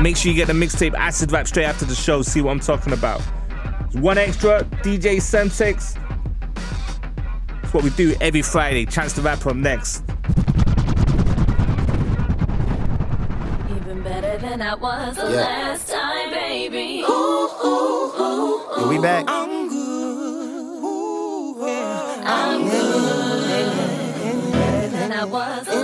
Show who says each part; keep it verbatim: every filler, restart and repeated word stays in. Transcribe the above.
Speaker 1: And make sure you get the mixtape Acid Rap straight after the show. See what I'm talking about. One Extra, D J Semtex. It's what we do every Friday. Chance to Rap up next.
Speaker 2: Even better than I was the
Speaker 3: Yeah.
Speaker 2: last time, baby. Ooh, ooh, ooh, ooh.
Speaker 3: Yeah, we back.
Speaker 2: I'm good. I'm good. Better than I was the